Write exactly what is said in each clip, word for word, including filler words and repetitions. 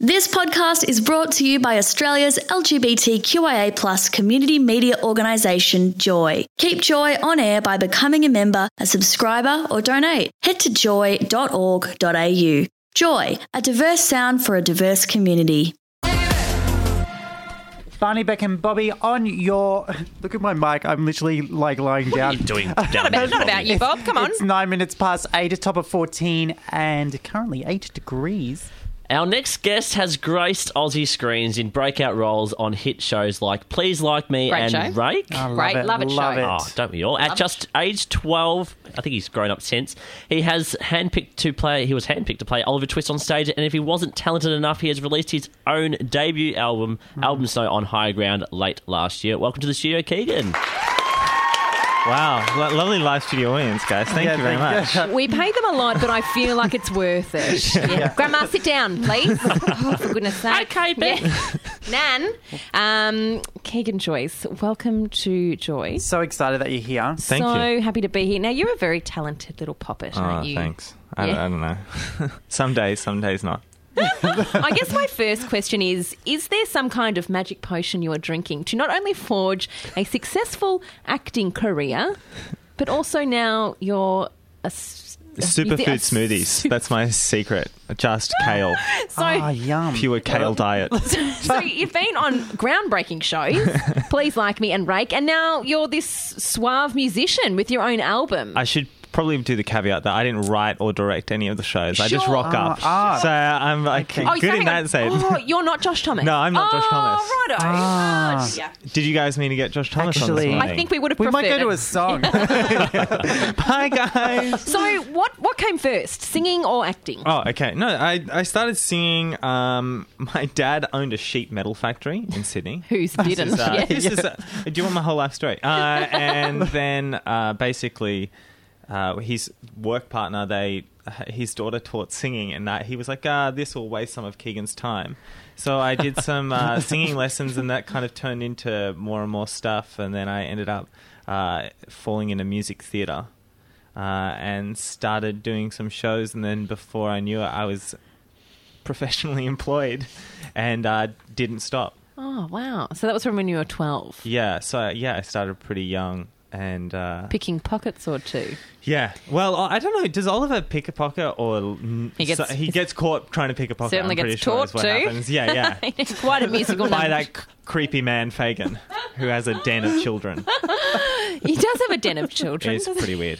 This podcast is brought to you by Australia's L G B T Q I A plus community media organisation, Joy. Keep Joy on air by becoming a member, a subscriber or donate. Head to joy dot org dot a u. Joy, a diverse sound for a diverse community. Barney, Beck and Bobby, on your... Look at my mic. I'm literally like lying What down. are you doing down Not there, about, not about you, Bob. Come on. It's nine minutes past eight, a top of fourteen, and currently eight degrees. Our next guest has graced Aussie screens in breakout roles on hit shows like Please Like Me Great and show. Rake. I love Great, it, love it love show. it. Oh, don't we all? At just age twelve, I think he's grown up since, he has handpicked to play, he was handpicked to play Oliver Twist on stage, and if he wasn't talented enough, he has released his own debut album, Mm. Album Snow on High Ground, late last year. Welcome to the studio, Keegan. Wow, Lo- lovely live studio audience, guys. Thank Yeah, you very thank much. you. We pay them a lot, but I feel like it's worth it. Yeah. Grandma, sit down, please. Oh, for goodness sake. Okay, Beck. Yeah. Nan, um, Keegan Joyce, welcome to Joy. So excited that you're here. Thank so you. happy to be here. Now, you're a very talented little poppet, Oh, aren't you? thanks. I, Yeah. I don't know. Some days, some days not. I guess my first question is, is there some kind of magic potion you are drinking to not only forge a successful acting career, but also now you're a... s- is it a Superfood s- smoothies. That's my secret. Just kale. So, Ah, yum. Pure kale diet. so you've been on groundbreaking shows, Please Like Me and Rake, and now you're this suave musician with your own album. I should probably do the caveat that I didn't write or direct any of the shows. I just Sure. rock up. Ah, ah. So I'm like Okay. Oh, good so in hang that on. sense. Oh, you're not Josh Thomas. No, I'm not Josh Thomas. Oh, righto. Ah. Oh, yeah. Did you guys mean to get Josh Thomas on Actually- this I morning? I think we would have We preferred might go to it. a song. Hi, guys. So what, what came first, singing or acting? Oh, okay. No, I, I started singing. Um, my dad owned a sheet metal factory in Sydney. Who's didn't? This is, uh, Yeah. this is, uh, do you want my whole life story? Uh, and then uh, basically, uh, his work partner, they his daughter taught singing, and that he was like, ah, this will waste some of Keegan's time. So I did some uh, singing lessons, and that kind of turned into more and more stuff. And then I ended up uh, falling into music theatre uh, and started doing some shows. And then before I knew it, I was professionally employed and uh, didn't stop. Oh, wow. So that was from when you were twelve. Yeah, so yeah, I started pretty young, and uh, Picking pockets or two. yeah. Well, I don't know. Does Oliver pick a pocket, or He gets- so he gets caught trying to pick a pocket? Certainly I'm pretty gets sure taught is what to. happens. Yeah, yeah. Quite a musical By number. that c- creepy man Fagin, who has a den of children. He does have a den of children. It's doesn't pretty weird.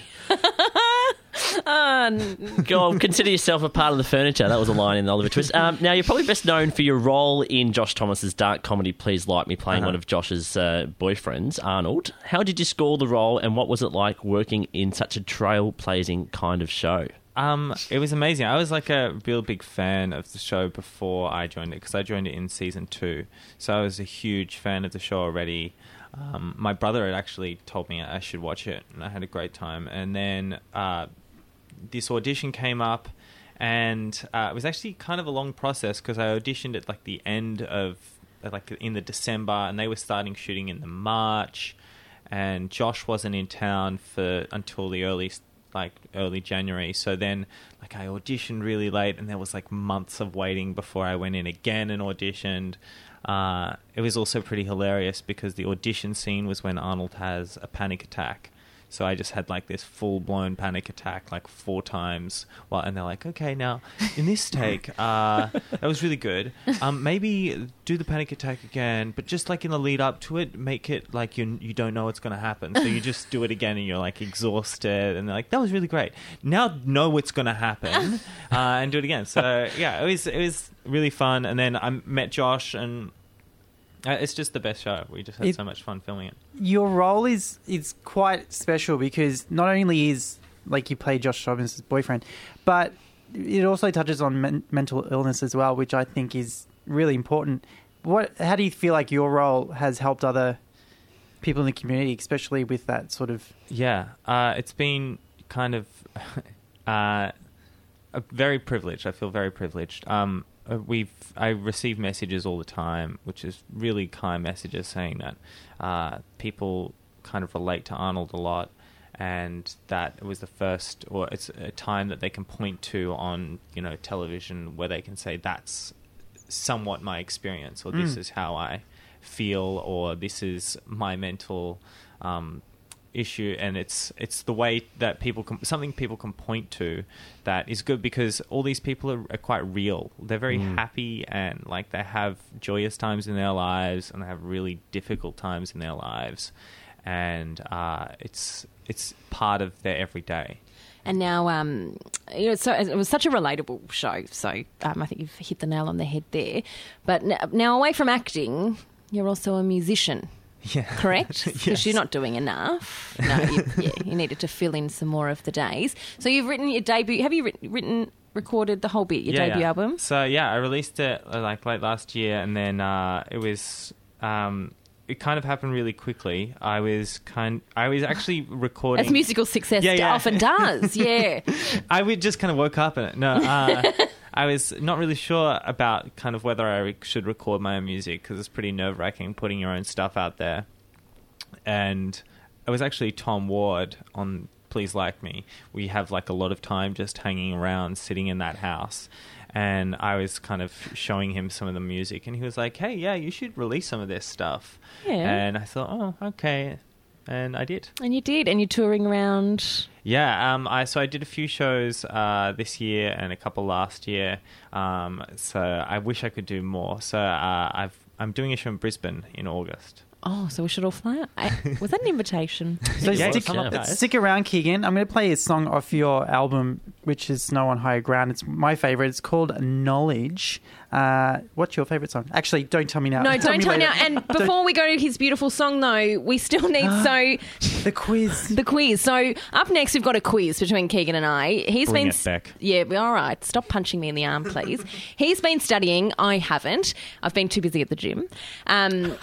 Uh, n- Go on, consider yourself a part of the furniture. That was a line in Oliver Twist. Um, now, you're probably best known for your role in Josh Thomas's dark comedy Please Like Me, playing Uh-huh. one of Josh's uh, boyfriends, Arnold. How did you score the role, and what was it like working in such a trailblazing kind of show? Um, it was amazing. I was like a real big fan of the show before I joined it, because I joined it in season two. So I was a huge fan of the show already. Um, my brother had actually told me I should watch it, and I had a great time. And then uh, this audition came up, and uh, it was actually kind of a long process, because I auditioned at like the end of like in the December, and they were starting shooting in the March, and Josh wasn't in town for until the early like early January. So then like I auditioned really late, and there was like months of waiting before I went in again and auditioned. Uh, it was also pretty hilarious, because the audition scene was when Arnold has a panic attack. So I just had like this full-blown panic attack like four times. Well, and they're like, okay, now in this take, uh, that was really good. Um, maybe do the panic attack again, but just like in the lead up to it, make it like you you don't know what's going to happen. So you just do it again, and you're like exhausted, and they're like, that was really great. Now know what's going to happen, uh, and do it again. So yeah, it was it was really fun. And then I met Josh, and uh, it's just the best show. We just had It- so much fun filming it. Your role is is quite special, because not only is like you play Josh Thomas' boyfriend, but it also touches on men- mental illness as well, which I think is really important. What? How do you feel like your role has helped other people in the community, especially with that sort of? Yeah, uh, it's been kind of uh, a very privileged. I feel very privileged. Um, uh, we've I receive messages all the time, which is really kind messages saying that uh, people kind of relate to Arnold a lot, and that it was the first, or it's a time that they can point to on, you know, television, where they can say that's somewhat my experience, or this Mm. is how I feel, or this is my mental um, issue, and it's it's the way that people can, something people can point to that is good, because all these people are, are quite real. They're very Mm. happy, and like they have joyous times in their lives, and they have really difficult times in their lives, and uh, it's it's part of their everyday. And now, um, you know, so it was such a relatable show. So um, I think you've hit the nail on the head there. But n- now, away from acting, you're also a musician, Yeah, correct? Because Yes. you're not doing enough. No, you, yeah, you needed to fill in some more of the days. So you've written your debut. Have you written, written recorded the whole bit? Your Yeah, debut yeah. album? So yeah, I released it uh, like late last year, and then uh, it was um, it kind of happened really quickly. I was kind, I was actually recording. As musical success Yeah, yeah. often does. Yeah. I would just kind of woke up in it. No, uh, I was not really sure about kind of whether I re- should record my own music, because it's pretty nerve wracking putting your own stuff out there. And it was actually Tom Ward on Please Like Me. We have like a lot of time just hanging around, sitting in that house. And I was kind of showing him some of the music, and he was like, hey, yeah, you should release some of this stuff. Yeah. And I thought, oh, okay. And I did. And you did. And you're touring around. Yeah, um, I so I did a few shows uh, this year and a couple last year. Um, so I wish I could do more. So uh, I've I'm doing a show in Brisbane in August. Oh, so we should all fly out. I, was that an invitation? So Yeah, stick, come up, guys. stick around, Keegan. I'm going to play a song off your album, which is Snow on Higher Ground. It's my favourite. It's called Knowledge. Uh, what's your favourite song? Actually, don't tell me now. No, don't tell me later. now. And before we go to his beautiful song, though, we still need so The quiz. the quiz. So up next, we've got a quiz between Keegan and I. He's Bring been it back. Yeah, but all right. Stop punching me in the arm, please. He's been studying. I haven't. I've been too busy at the gym. Um,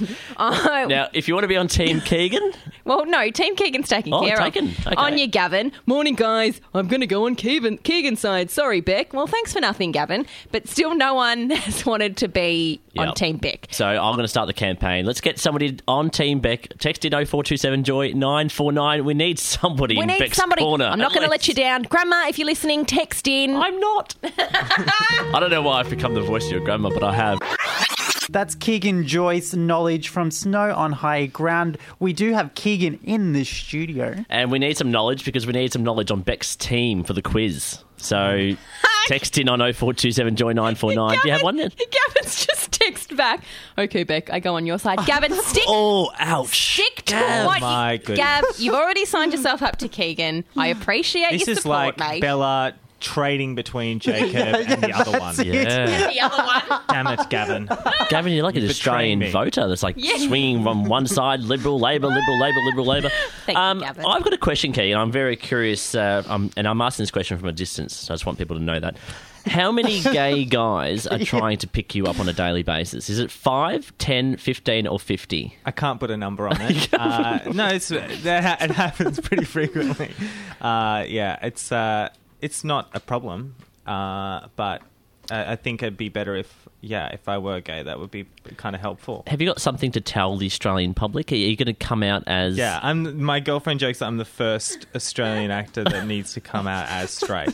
I- Now, if you want to be on Team Keegan, well, no, Team Keegan's taking Oh, care taken. of. Okay. On you, Gavin. Morning, guys. I'm going to go on Keegan, Keegan's side. Sorry, Beck. Well, thanks for nothing, Gavin. But still, no one has wanted to be on Yep. Team Beck. so I'm going to start the campaign. Let's get somebody on Team Beck. Text in oh four two seven Joy nine four nine. We need somebody We in need Beck's somebody. corner. I'm not at going to let least. you down. Grandma, if you're listening, text in. I'm not. I don't know why I've become the voice of your grandma, but I have. That's Keegan Joyce Knowledge from Snow on High Ground. We do have Keegan in the studio. And we need some knowledge because we need some knowledge on Beck's team for the quiz. So text in on oh four two seven Joy nine four nine. Do you have one then? Gavin's just text back. Okay, Beck, I go on your side. Gavin, stick Oh, ouch. stick to Gav. what My you, goodness. Gav, you've already signed yourself up to Keegan. I appreciate This your is support, like mate. Bella trading between Jacob and the other one. Yeah. The other one. Damn it, Gavin. Gavin, you're like an betraying Australian me. voter that's like Yeah. swinging from one side, Liberal, Labor, Liberal, Labor, Liberal, Labor. Thank you, um, Gavin. I've got a question, Key, and I'm very curious, uh, um, and I'm asking this question from a distance, so I just want people to know that. How many gay guys are trying to pick you up on a daily basis? Is it five, ten, fifteen, or fifty? I can't put a number on it. uh, no, it's that ha- it happens pretty frequently. Uh, yeah, it's uh, it's not a problem, uh, but I, I think it'd be better if yeah, if I were gay, that would be kind of helpful. Have you got something to tell the Australian public? Are you going to come out as... Yeah, I'm. My girlfriend jokes that I'm the first Australian actor that needs to come out as straight.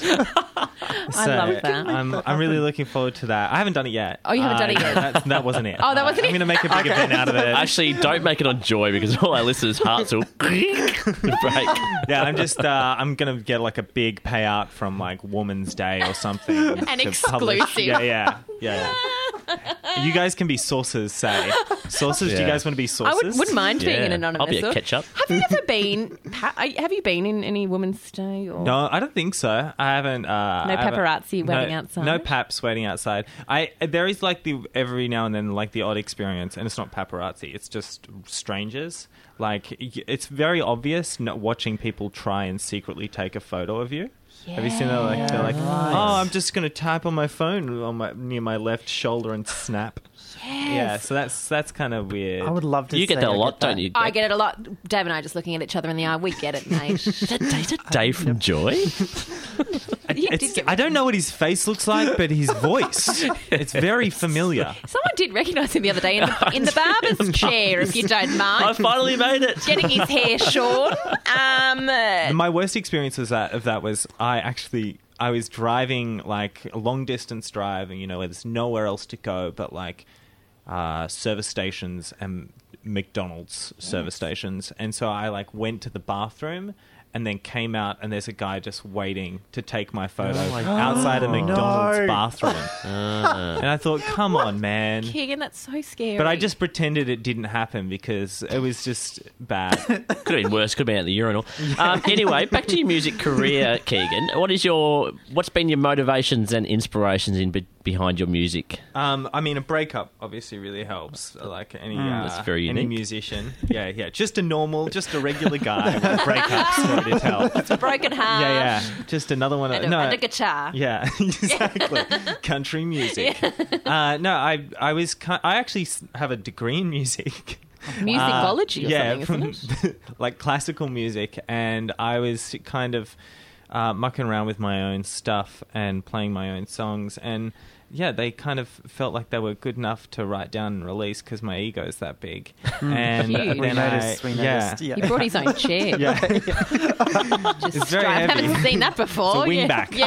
I love that. I'm, I'm really looking forward to that. I haven't done it yet. Oh, you haven't done it yet? That, that wasn't it. Oh, that wasn't I'm it? going to make a big event out of it. Actually, don't make it on Joy because all our listeners' hearts will break. Yeah, I'm just. Uh, I'm gonna get like a big payout from like Woman's Day or something. An to publish. exclusive. Yeah, yeah, yeah. You guys can be sources. Say sources. Do you Yeah. guys want to be sources? I would, wouldn't mind being Yeah. an anonymous. I'll be a source. ketchup. Have you ever been? Pa- have you been in any Women's Day? Or? No, I don't think so. I haven't. Uh, No I haven't- paparazzi waiting no, outside? No paps waiting outside. I there is like the every now and then like the odd experience, and it's not paparazzi. It's just strangers. Like y- it's very obvious not watching people try and secretly take a photo of you. Have you seen that? Like they're like, oh, I'm just gonna tap on my phone on my near my left shoulder and snap. Yeah, so that's that's kind of weird. I would love to You get say that a I lot, get don't you? I get it a lot. Dave and I are just looking at each other in the eye. We get it, mate. Is that, is that Dave from Joy? You It's, did get- I don't know what his face looks like, but his voice, it's very familiar. Someone did recognise him the other day in the, in the barber's chair, if you don't I mind. finally made it. Getting his hair shorn. Um, uh, My worst experience was that of that was I actually I was driving like a long distance drive, and you know, where there's nowhere else to go but like uh, service stations and McDonald's service stations, and so I like went to the bathroom. And then came out, and there's a guy just waiting to take my photo Oh my outside a McDonald's no. bathroom. Uh, And I thought, come on, man. Keegan, that's so scary. But I just pretended it didn't happen because it was just bad. could have been worse. Could have been at the urinal. Um, anyway, back to your music career, Keegan. What is your? What's been your motivations and inspirations in be- behind your music? Um, I mean, a breakup obviously really helps. Like any Mm, uh, that's very any unique. musician, yeah, yeah, just a normal, just a regular guy with a breakup story to tell. It's a broken heart. Yeah, yeah, just another one. Of, And a, no, and a guitar. yeah, exactly. Country music. Uh, no, I I was ki- I actually s- have a degree in music. Musicology or yeah, something, isn't from it? like classical music, and I was kind of uh, mucking around with my own stuff and playing my own songs, and yeah, they kind of felt like they were good enough to write down and release because my ego's that big. And Huge. then We I, noticed. We yeah, noticed. Yeah. He brought his own chair. yeah, Just It's very straight- I heavy. haven't seen that before. It's a Yeah. wingback.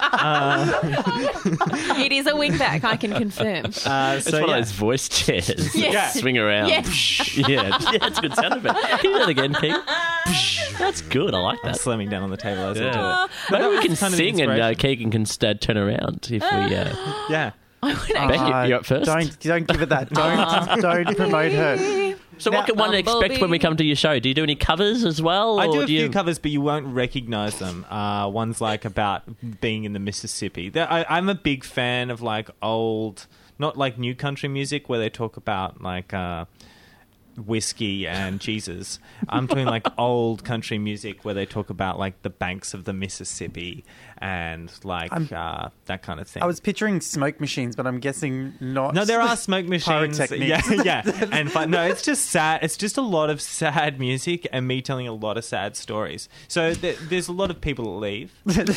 Yeah. It is a wingback, I can confirm. uh, It's so one yeah. of those voice chairs Yeah. that swing around. Yeah. yeah, yeah, it's a good sound effect. Can you do that again, Keegan? That's good. I like I'm that. slamming down on the table as I Yeah. do it. Maybe we can kind of sing and uh, inspiration. Keegan can st- turn around if we. Uh... Yeah. I would Becky, actually... you're up first. Don't don't give it that. Don't don't promote her. So what Now- can one expect when we come to your show? Do you do any covers as well? I do or a few you... covers, but you won't recognise them. Uh, one's like about being in the Mississippi. They're- I, I'm a big fan of like old, not like new country music where they talk about like uh, whiskey and Jesus. I'm talking like old country music where they talk about like the banks of the Mississippi and like I'm- uh, that kind of thing. I was picturing smoke machines, but I'm guessing not. No, there are smoke machines. Pyrotechnics. Yeah, yeah. And but no, it's just sad. It's just a lot of sad music and me telling a lot of sad stories. So th- there's a lot of people that leave.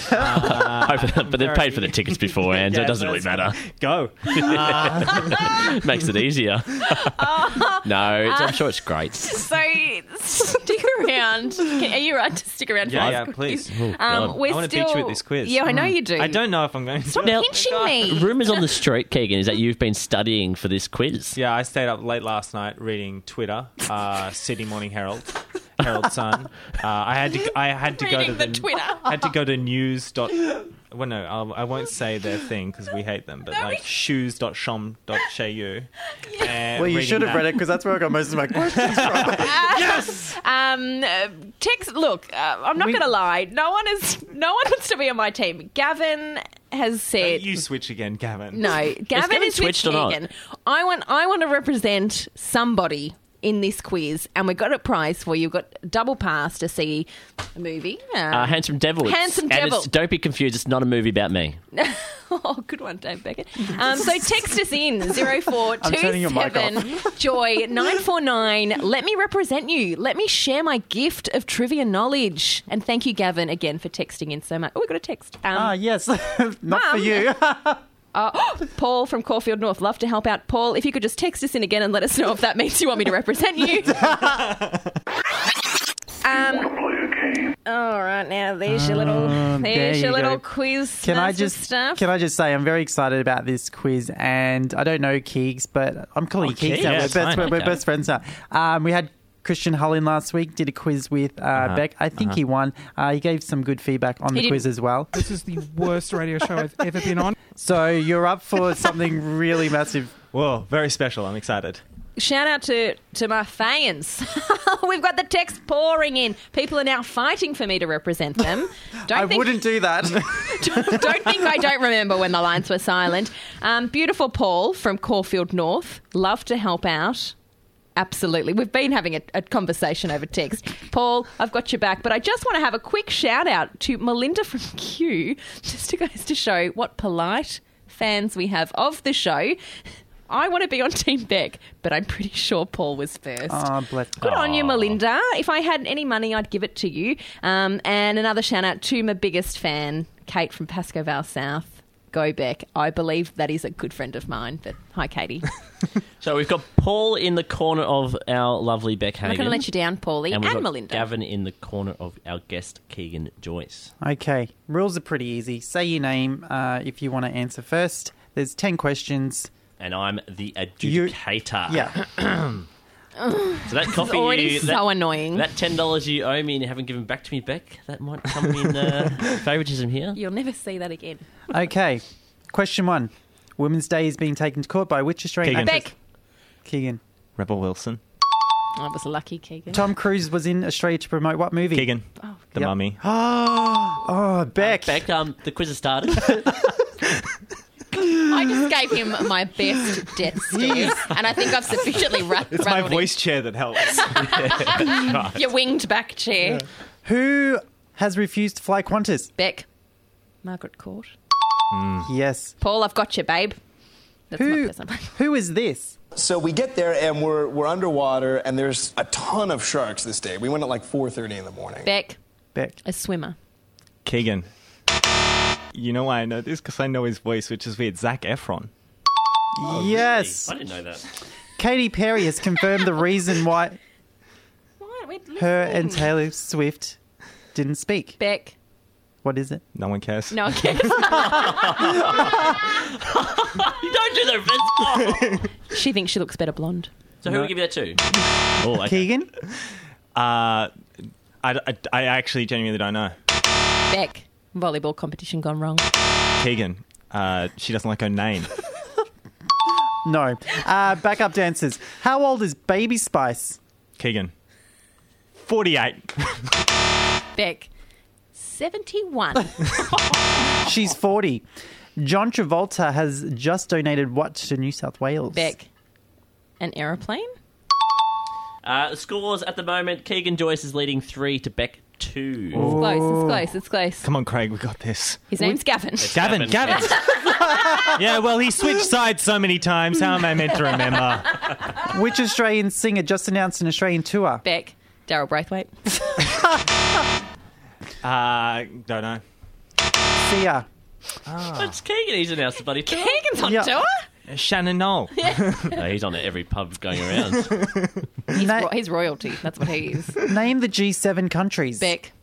Uh, but they've paid for the tickets beforehand, so it Yeah, doesn't really that's matter. Go. Makes it easier. no, it's, I'm sure it's great. So stick around. Can, are you right to stick around? Yeah, for yeah, this please. quiz? Oh, God. Um, we're I wanna beat still... you at this quiz. Yeah, I know you do. I don't know if I'm going to. Stop Now- pinching me. Rumours on the street, Keegan, is that you've been studying for this quiz. Yeah, I stayed up late last night reading Twitter, uh, Sydney Morning Herald, Herald Sun. Uh, I had to. I had to go to Reading the, the Twitter. I had to go to news. Dot, well, no, I'll, I won't say their thing because we hate them. But like shoes dot shom dot s u. Well, you should have read it because that's where I got most of my questions from. Yes. Um, uh, text. Look, uh, I'm not We- going to lie. No one is. No one wants to be on my team. Gavin has said. You switch again, Gavin. No, Gavin Gavin is with switched or not? Keegan. I want. I want to represent somebody in this quiz, and we've got a prize for you. We've got double pass to see a movie. Um, Uh, Handsome Devil. It's- Handsome and Devil. it's- don't be confused. It's not a movie about me. Oh, good one, Dave Beckett. Um, so text us in zero four two turning your mic seven joy nine four nine. Let me represent you. Let me share my gift of trivia knowledge. And thank you, Gavin, again for texting in so much. Oh, we got a text. Um, Ah, yes, not for Mum. you. Uh, Paul from Caulfield North. Love to help out. Paul, if you could just text us in again and let us know if that means you want me to represent you. um, all right, now there's your little, Oh, there there's your you little go. quiz. Can I nurse just stuff. can I just say I'm very excited about this quiz, and I don't know Keegs, but I'm calling you Keegs Keegs, now. yeah, we're it's best, fine, we're, we're okay. best friends now. Um, we had Christian Hull in last week, did a quiz with uh, Uh-huh. Beck. I think he won. Uh, he gave some good feedback on He the did- quiz as well. This is the worst radio show I've ever been on. So you're up for something really massive. Whoa, very special. I'm excited. Shout out to, to my fans. We've got the text pouring in. People are now fighting for me to represent them. Don't I think, wouldn't do that. don't think I don't remember when the lines were silent. Um, beautiful Paul from Caulfield North. Love to help out. Absolutely. We've been having a, a conversation over text. Paul, I've got your back, but I just want to have a quick shout out to Melinda from Q, just to goes to show what polite fans we have of the show. I want to be on Team Beck, but I'm pretty sure Paul was first. Oh, bless. Good on you, Melinda. If I had any money, I'd give it to you. Um, and another shout out to my biggest fan, Kate from Pasco Vale South. Go, Beck. I believe that is a good friend of mine. But hi, Katie. So we've got Paul in the corner of our lovely Beck I'm not Hagan. going to let you down, Paulie, And and, we've got Melinda. Gavin in the corner of our guest, Keegan Joyce. Okay, rules are pretty easy. Say your name uh, if you want to answer first. There's ten questions. And I'm the You- adjudicator. Yeah. So that coffee Already you, so that, annoying. that ten dollars you owe me and you haven't given back to me, Beck, that might come in uh, favouritism here. You'll never see that again. Okay, question one. Women's Day is being taken to court by which Australian Keegan. actress? Beck. Keegan. Rebel Wilson. I was lucky, Keegan. Tom Cruise was in Australia to promote what movie? Keegan. Oh, The Yep. Mummy. Oh, Beck. Beck, um, the quiz has started. I just gave him my best death stare, and I think I've sufficiently ra- It's my rattled voice chair that helps. him. Your winged back chair. Who has refused to fly Qantas? Beck. Margaret Court. Yes. Paul, I've got you, babe. That's my Who, person. who is this? So we get there and we're we're underwater and there's a ton of sharks this day. We went at like four thirty in the morning. Beck. Beck. A swimmer. Keegan. You know why I know this? Because I know his voice, which is weird. Zac Efron. Yes. I didn't know that. Katy Perry has confirmed the reason why What? We're her listening. and Taylor Swift didn't speak. Beck. What is it? No one cares. No, okay. You don't do that. Oh. She thinks she looks better blonde. So who will give you that to? Oh, okay. Keegan? Uh, I, I, I actually genuinely don't know. Beck. Volleyball competition gone wrong. Keegan. Uh, she doesn't like her name. No. Uh, backup dancers. How old is Baby Spice? Keegan. forty-eight. Beck. seventy-one. She's forty. John Travolta has just donated what to New South Wales? Beck. An aeroplane? Uh, the scores at the moment, Keegan Joyce is leading three to Beck two. It's close, it's close, it's close. Come on, Craig, we got this. His name's Gavin. Gavin, Gavin. Yeah, well, he switched sides so many times. How am I meant to remember? Which Australian singer just announced an Australian tour? Beck. Daryl Braithwaite. Uh, don't know. Sia. It's Keegan, he's announced the bloody tour. Keegan's on Yeah. tour? Uh, Shannon Knoll. No, he's on at every pub going around. He's, Na- ro- he's royalty. That's what he is. Name the G seven countries. Beck.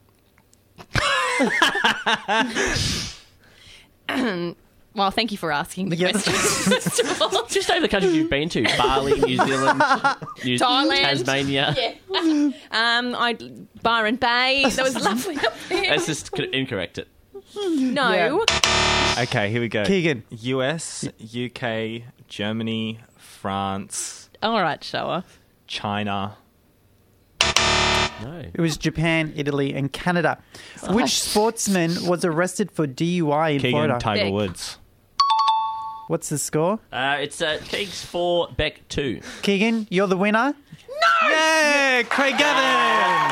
Well, thank you for asking the Yeah. question. First of all. Just name the countries you've been to. Bali, New Zealand, New Thailand. Tasmania. Yeah. Um, I Byron Bay. That was lovely up there. Let's just c- incorrect it. No. Okay, here we go. Keegan. U S, U K, Germany, France, All right, show off. China. No. It was Japan, Italy, and Canada. Which Gosh. sportsman was arrested for D U I in Keegan, Florida? Tiger Big. Woods. What's the score? Uh, it's uh, Keegs four, Beck two. Keegan, you're the winner. Yeah, Craig Gavin.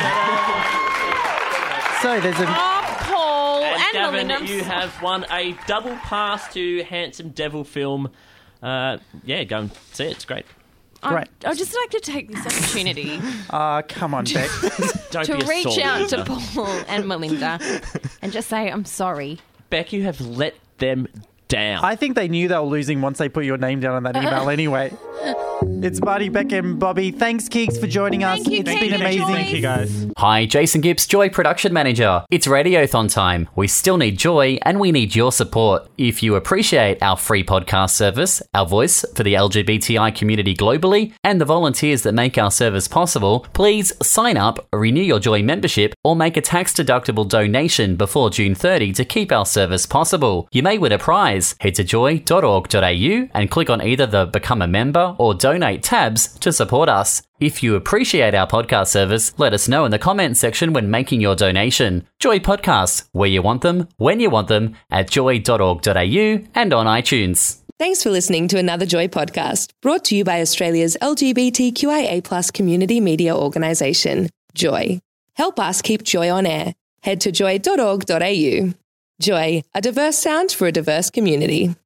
So there's a Oh, Paul And, and, Gavin, Melinda. you have won a double pass to Handsome Devil film. Uh, yeah, go and see it. It's great. great. I'd, I'd just like to take this opportunity Ah, come on, Beck. Don't to be a reach sore out loser. to Paul and Melinda and just say, I'm sorry. Beck, you have let them down. I think they knew they were losing once they put your name down on that email anyway. It's Marty, Beck, and Bobby. Thanks, Keeks, for joining us. Thank you, It's Keegan been and amazing. Joyce. Thank you, guys. Hi, Jason Gibbs, Joy Production Manager. It's Radiothon time. We still need Joy and we need your support. If you appreciate our free podcast service, our voice for the L G B T I community globally, and the volunteers that make our service possible, please sign up, renew your Joy membership, or make a tax-deductible donation before June thirtieth to keep our service possible. You may win a prize. Head to joy dot org dot a u and click on either the Become a Member or Donate tabs to support us. If you appreciate our podcast service, let us know in the comments section when making your donation. Joy Podcasts, where you want them, when you want them, at joy dot org dot a u and on iTunes. Thanks for listening to another Joy podcast, brought to you by Australia's L G B T Q I A plus community media organisation, Joy. Help us keep Joy on air. Head to joy dot org dot a u. Joy, a diverse sound for a diverse community.